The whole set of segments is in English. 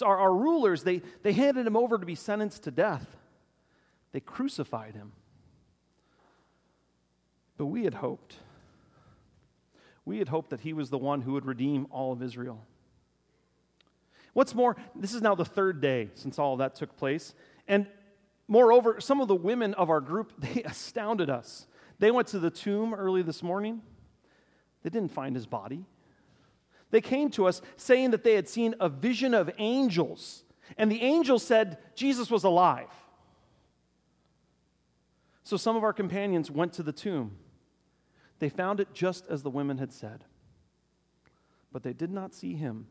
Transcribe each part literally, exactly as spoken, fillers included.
our, our rulers, they, they handed him over to be sentenced to death. They crucified him. But we had hoped. We had hoped that he was the one who would redeem all of Israel. What's more, this is now the third day since all of that took place. And moreover, some of the women of our group, they astounded us. They went to the tomb early this morning. They didn't find his body. They came to us saying that they had seen a vision of angels. And the angels said Jesus was alive. So some of our companions went to the tomb. They found it just as the women had said. But they did not see him.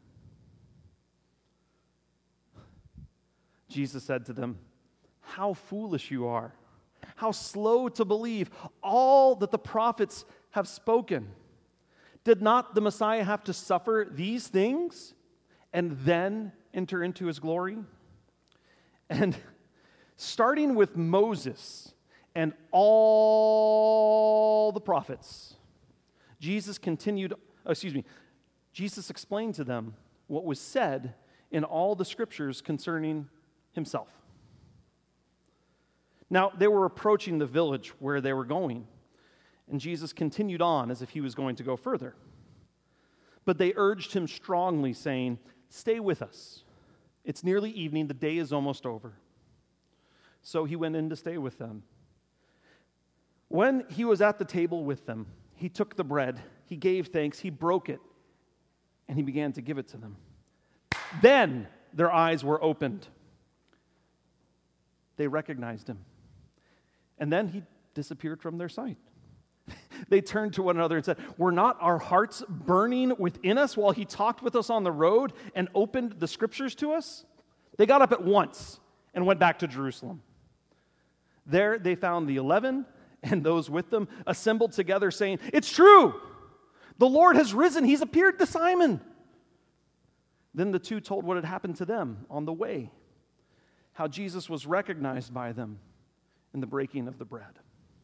Jesus said to them, "How foolish you are. How slow to believe all that the prophets have spoken. Did not the Messiah have to suffer these things and then enter into his glory?" And starting with Moses and all the prophets, Jesus continued, excuse me, Jesus explained to them what was said in all the scriptures concerning himself. Now, they were approaching the village where they were going, and Jesus continued on as if he was going to go further. But they urged him strongly, saying, "Stay with us. It's nearly evening, the day is almost over." So he went in to stay with them. When he was at the table with them, he took the bread, he gave thanks, he broke it, and he began to give it to them. Then their eyes were opened. They recognized him. And then he disappeared from their sight. They turned to one another and said, "Were not our hearts burning within us while he talked with us on the road and opened the scriptures to us?" They got up at once and went back to Jerusalem. There they found the eleven and those with them assembled together, saying, "It's true! The Lord has risen. He's appeared to Simon." Then the two told what had happened to them on the way, how Jesus was recognized by them in the breaking of the bread.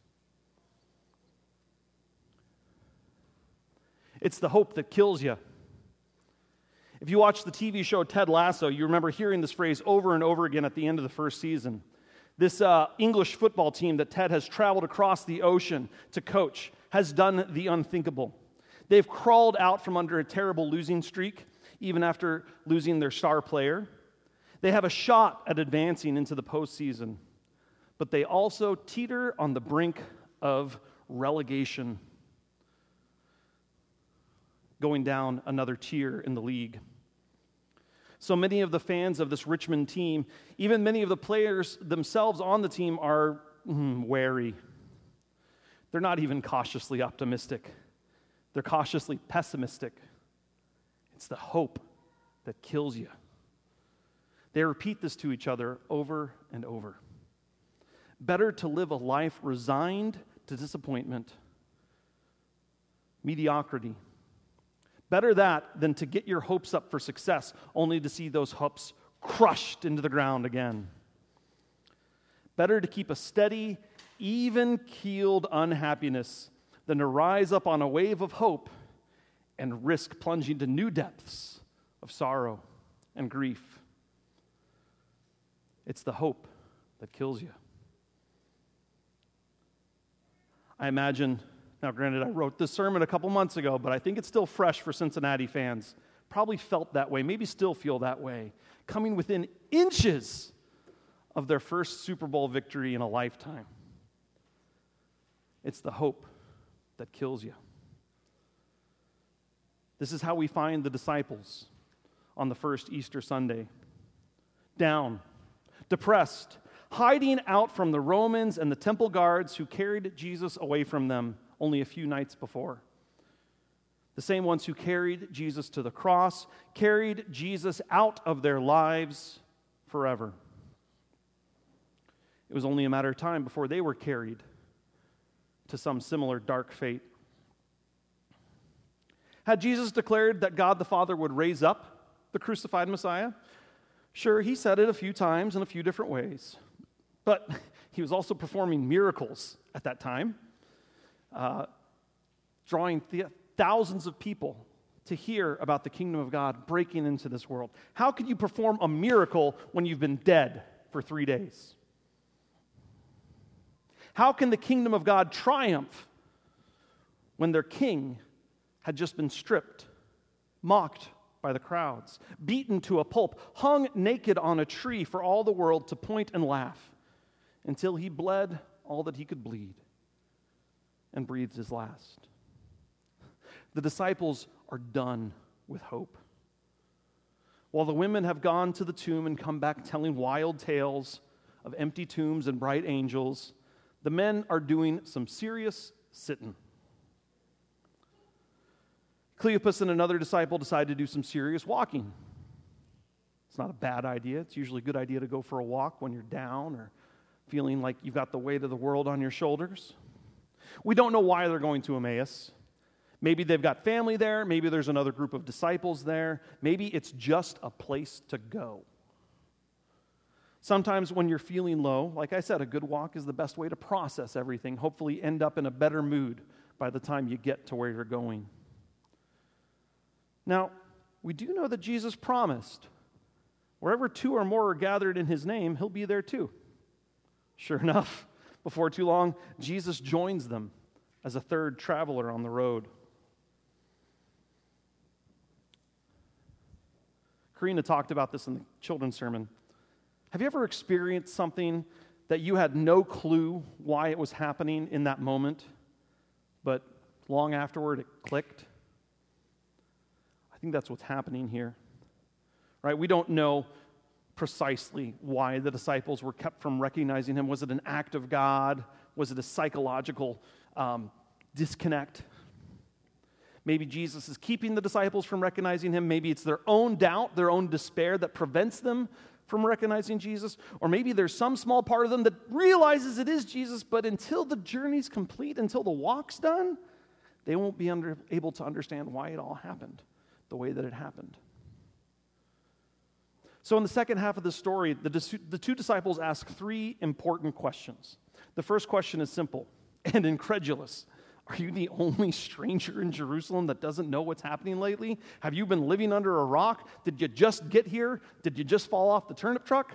It's the hope that kills you. If you watch the T V show Ted Lasso, you remember hearing this phrase over and over again at the end of the first season. This uh, English football team that Ted has traveled across the ocean to coach has done the unthinkable. They've crawled out from under a terrible losing streak, even after losing their star player. They have a shot at advancing into the postseason, but they also teeter on the brink of relegation, going down another tier in the league. So many of the fans of this Richmond team, even many of the players themselves on the team, are mm, wary. They're not even cautiously optimistic. They're cautiously pessimistic. It's the hope that kills you. They repeat this to each other over and over. Better to live a life resigned to disappointment, mediocrity. Better that than to get your hopes up for success, only to see those hopes crushed into the ground again. Better to keep a steady, even-keeled unhappiness than to rise up on a wave of hope and risk plunging to new depths of sorrow and grief. It's the hope that kills you. I imagine, now granted I wrote this sermon a couple months ago, but I think it's still fresh for Cincinnati fans. Probably felt that way, maybe still feel that way. Coming within inches of their first Super Bowl victory in a lifetime. It's the hope that kills you. This is how we find the disciples on the first Easter Sunday. Down, depressed, hiding out from the Romans and the temple guards who carried Jesus away from them only a few nights before. The same ones who carried Jesus to the cross, carried Jesus out of their lives forever. It was only a matter of time before they were carried to some similar dark fate. Had Jesus declared that God the Father would raise up the crucified Messiah? Sure, he said it a few times in a few different ways. But he was also performing miracles at that time, uh, drawing th- thousands of people to hear about the kingdom of God breaking into this world? How can you perform a miracle when you've been dead for three days? How can the kingdom of God triumph when their king had just been stripped, mocked by the crowds, beaten to a pulp, hung naked on a tree for all the world to point and laugh, until he bled all that he could bleed and breathed his last? The disciples are done with hope. While the women have gone to the tomb and come back telling wild tales of empty tombs and bright angels, the men are doing some serious sitting. Cleopas and another disciple decide to do some serious walking. It's not a bad idea. It's usually a good idea to go for a walk when you're down or feeling like you've got the weight of the world on your shoulders. We don't know why they're going to Emmaus. Maybe they've got family there. Maybe there's another group of disciples there. Maybe it's just a place to go. Sometimes when you're feeling low, like I said, a good walk is the best way to process everything, hopefully end up in a better mood by the time you get to where you're going. Now, we do know that Jesus promised, wherever two or more are gathered in his name, he'll be there too. Sure enough, before too long, Jesus joins them as a third traveler on the road. Karina talked about this in the children's sermon. Have you ever experienced something that you had no clue why it was happening in that moment, but long afterward it clicked? I think that's what's happening here. Right? We don't know precisely why the disciples were kept from recognizing him. Was it an act of God? Was it a psychological um, disconnect? Maybe Jesus is keeping the disciples from recognizing him. Maybe it's their own doubt, their own despair that prevents them from recognizing Jesus. Or maybe there's some small part of them that realizes it is Jesus, but until the journey's complete, until the walk's done, they won't be under, able to understand why it all happened the way that it happened. So in the second half of the story, the, dis- the two disciples ask three important questions. The first question is simple and incredulous. Are you the only stranger in Jerusalem that doesn't know what's happening lately? Have you been living under a rock? Did you just get here? Did you just fall off the turnip truck?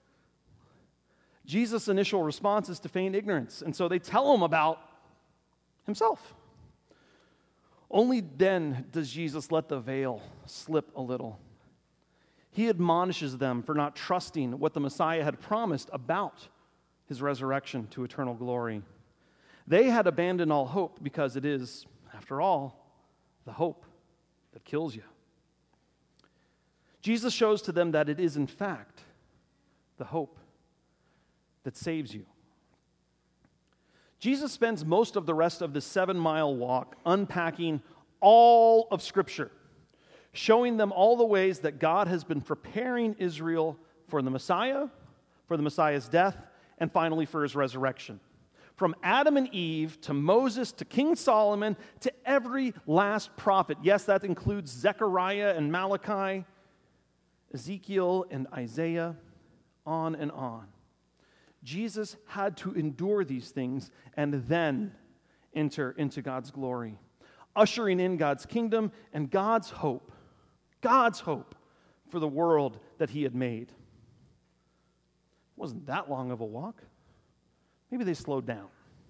Jesus' initial response is to feign ignorance, and so they tell him about himself. Only then does Jesus let the veil slip a little. He admonishes them for not trusting what the Messiah had promised about his resurrection to eternal glory. They had abandoned all hope because it is, after all, the hope that kills you. Jesus shows to them that it is, in fact, the hope that saves you. Jesus spends most of the rest of the seven-mile walk unpacking all of Scripture, showing them all the ways that God has been preparing Israel for the Messiah, for the Messiah's death, and finally for his resurrection. From Adam and Eve to Moses to King Solomon to every last prophet. Yes, that includes Zechariah and Malachi, Ezekiel and Isaiah, on and on. Jesus had to endure these things and then enter into God's glory, ushering in God's kingdom and God's hope, God's hope for the world that he had made. It wasn't that long of a walk. Maybe they slowed down.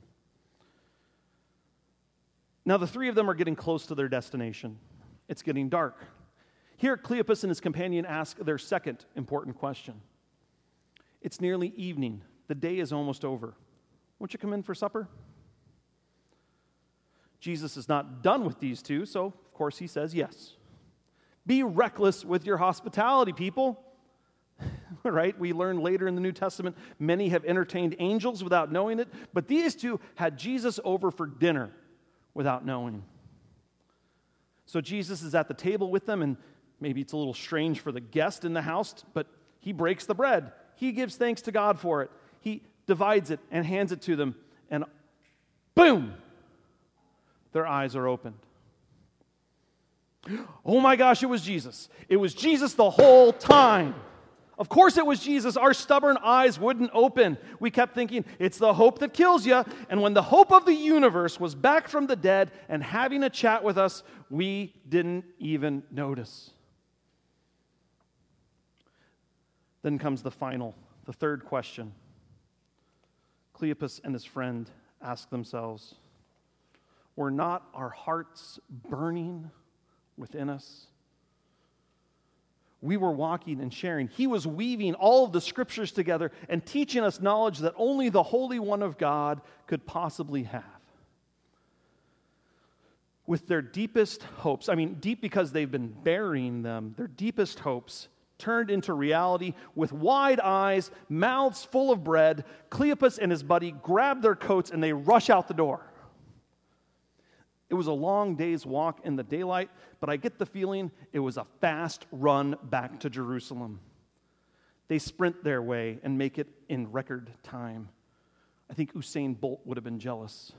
Now the three of them are getting close to their destination. It's getting dark. Here, Cleopas and his companion ask their second important question. It's nearly evening. The day is almost over. Won't you come in for supper? Jesus is not done with these two, so of course he says yes. Be reckless with your hospitality, people. Right? We learn later in the New Testament, many have entertained angels without knowing it, but these two had Jesus over for dinner without knowing. So Jesus is at the table with them, and maybe it's a little strange for the guest in the house, but he breaks the bread. He gives thanks to God for it. He divides it and hands it to them, and boom, their eyes are opened. Oh my gosh, it was Jesus. It was Jesus the whole time. Of course it was Jesus. Our stubborn eyes wouldn't open. We kept thinking, it's the hope that kills you. And when the hope of the universe was back from the dead and having a chat with us, we didn't even notice. Then comes the final, the third question. Cleopas and his friend ask themselves, were not our hearts burning within us? We were walking and sharing. He was weaving all of the scriptures together and teaching us knowledge that only the Holy One of God could possibly have. With their deepest hopes, I mean, deep because they've been burying them, their deepest hopes turned into reality with wide eyes, mouths full of bread, Cleopas and his buddy grab their coats and they rush out the door. It was a long day's walk in the daylight, but I get the feeling it was a fast run back to Jerusalem. They sprint their way and make it in record time. I think Usain Bolt would have been jealous.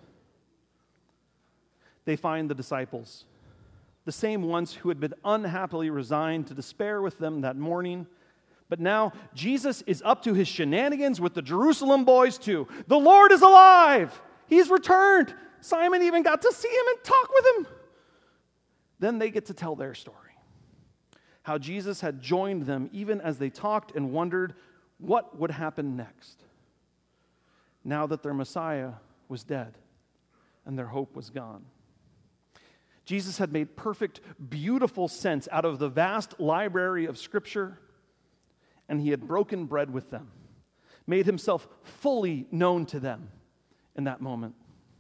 They find the disciples, the same ones who had been unhappily resigned to despair with them that morning. But now Jesus is up to his shenanigans with the Jerusalem boys too. The Lord is alive! He's returned! Simon even got to see him and talk with him. Then they get to tell their story. How Jesus had joined them even as they talked and wondered what would happen next. Now that their Messiah was dead and their hope was gone. Jesus had made perfect, beautiful sense out of the vast library of Scripture, and he had broken bread with them, made himself fully known to them in that moment.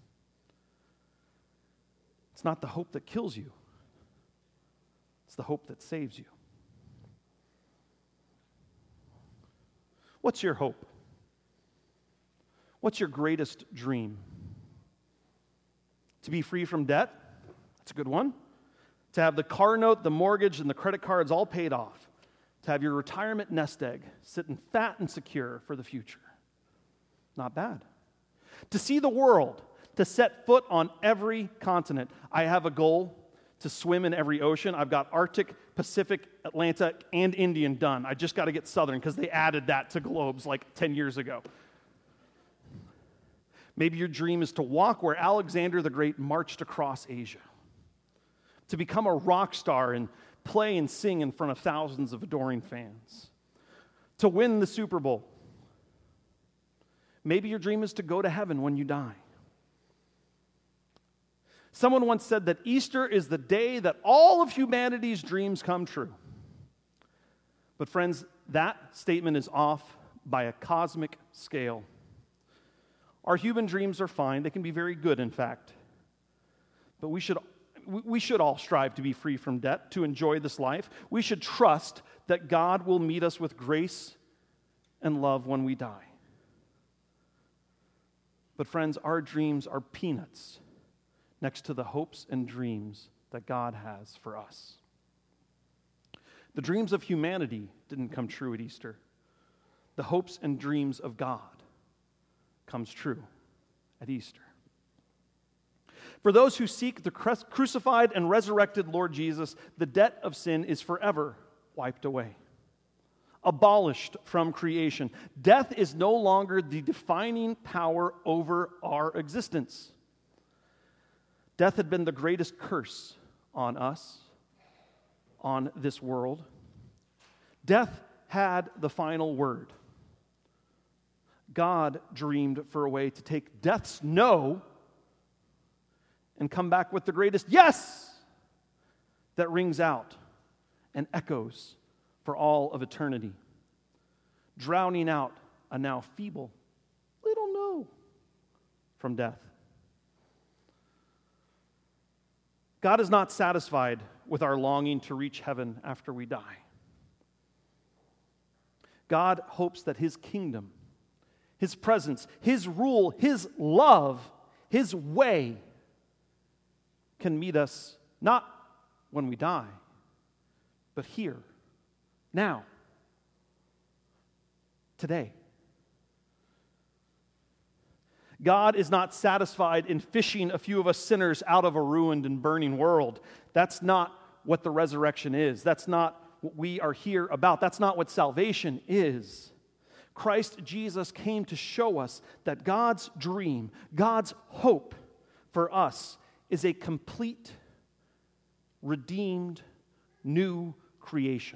It's not the hope that kills you. It's the hope that saves you. What's your hope? What's your greatest dream? To be free from debt? That's a good one. To have the car note, the mortgage, and the credit cards all paid off. To have your retirement nest egg sitting fat and secure for the future. Not bad. To see the world. To set foot on every continent. I have a goal to swim in every ocean. I've got Arctic, Pacific, Atlantic, and Indian done. I just got to get Southern because they added that to globes like ten years ago. Maybe your dream is to walk where Alexander the Great marched across Asia. To become a rock star and play and sing in front of thousands of adoring fans. To win the Super Bowl. Maybe your dream is to go to heaven when you die. Someone once said that Easter is the day that all of humanity's dreams come true. But friends, that statement is off by a cosmic scale. Our human dreams are fine. They can be very good, in fact. But we should, we should all strive to be free from debt, to enjoy this life. We should trust that God will meet us with grace and love when we die. But friends, our dreams are peanuts next to the hopes and dreams that God has for us. The dreams of humanity didn't come true at Easter. The hopes and dreams of God comes true at Easter. For those who seek the crucified and resurrected Lord Jesus, the debt of sin is forever wiped away, abolished from creation. Death is no longer the defining power over our existence. Death had been the greatest curse on us, on this world. Death had the final word. God dreamed for a way to take death's no and come back with the greatest yes that rings out and echoes for all of eternity, drowning out a now feeble little no from death. God is not satisfied with our longing to reach heaven after we die. God hopes that His kingdom, His presence, His rule, His love, His way can meet us not when we die, but here, now, today. God is not satisfied in fishing a few of us sinners out of a ruined and burning world. That's not what the resurrection is. That's not what we are here about. That's not what salvation is. Christ Jesus came to show us that God's dream, God's hope for us is a complete, redeemed, new creation.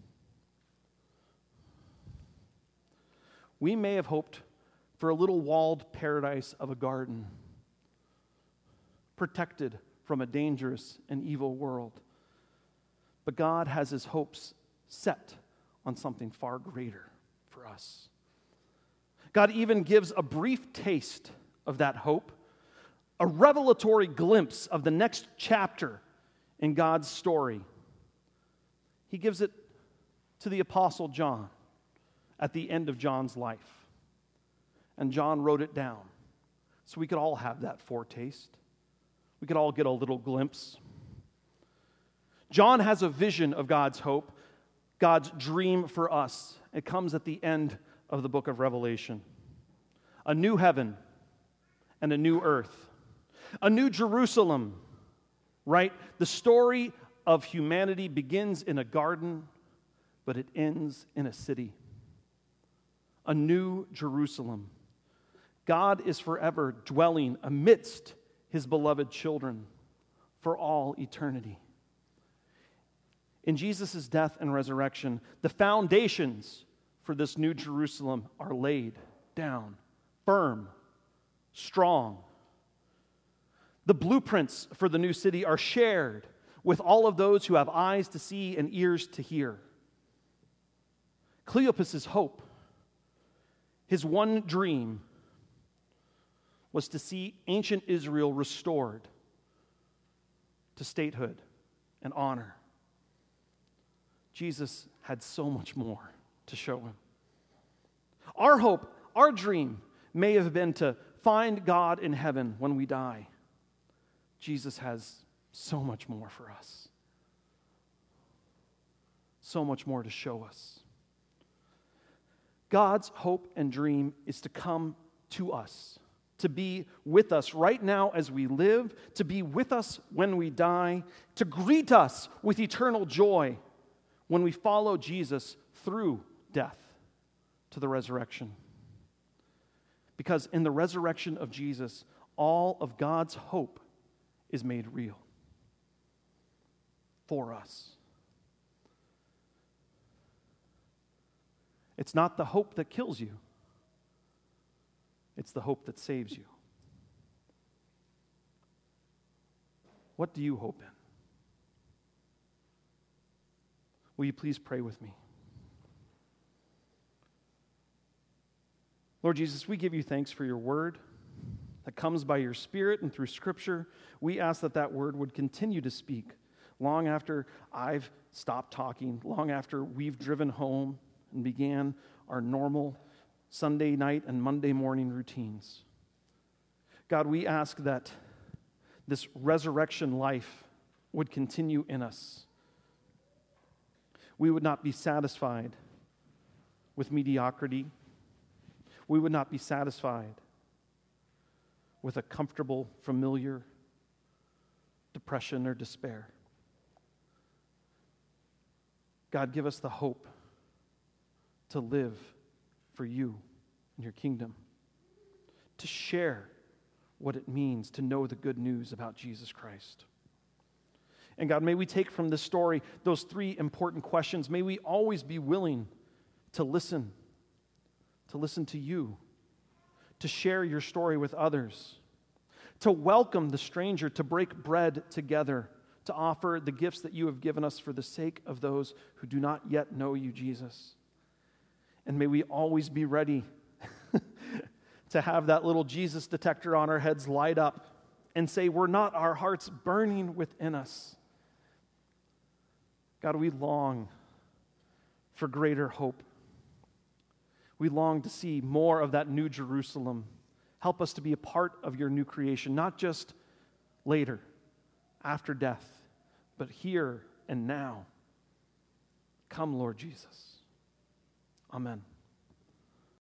We may have hoped for a little walled paradise of a garden, protected from a dangerous and evil world. But God has his hopes set on something far greater for us. God even gives a brief taste of that hope, a revelatory glimpse of the next chapter in God's story. He gives it to the Apostle John at the end of John's life. And John wrote it down so we could all have that foretaste. We could all get a little glimpse. John has a vision of God's hope, God's dream for us. It comes at the end of the book of Revelation. A new heaven and a new earth. A new Jerusalem, right? The story of humanity begins in a garden, but it ends in a city. A new Jerusalem. God is forever dwelling amidst his beloved children for all eternity. In Jesus' death and resurrection, the foundations for this new Jerusalem are laid down, firm, strong. The blueprints for the new city are shared with all of those who have eyes to see and ears to hear. Cleopas' hope, his one dream, was to see ancient Israel restored to statehood and honor. Jesus had so much more to show him. Our hope, our dream, may have been to find God in heaven when we die. Jesus has so much more for us. So much more to show us. God's hope and dream is to come to us, to be with us right now as we live, to be with us when we die, to greet us with eternal joy when we follow Jesus through death to the resurrection. Because in the resurrection of Jesus, all of God's hope is made real for us. It's not the hope that kills you. It's the hope that saves you. What do you hope in? Will you please pray with me? Lord Jesus, we give you thanks for your word that comes by your Spirit and through Scripture. We ask that that word would continue to speak long after I've stopped talking, long after we've driven home and began our normal Sunday night and Monday morning routines. God, we ask that this resurrection life would continue in us. We would not be satisfied with mediocrity. We would not be satisfied with a comfortable, familiar depression or despair. God, give us the hope to live for you and your kingdom, to share what it means to know the good news about Jesus Christ. And God, may we take from this story those three important questions. May we always be willing to listen, to listen to you, to share your story with others, to welcome the stranger, to break bread together, to offer the gifts that you have given us for the sake of those who do not yet know you, Jesus. And may we always be ready to have that little Jesus detector on our heads light up and say, we're not our hearts burning within us. God, we long for greater hope. We long to see more of that new Jerusalem. Help us to be a part of your new creation, not just later, after death, but here and now. Come, Lord Jesus. Amen.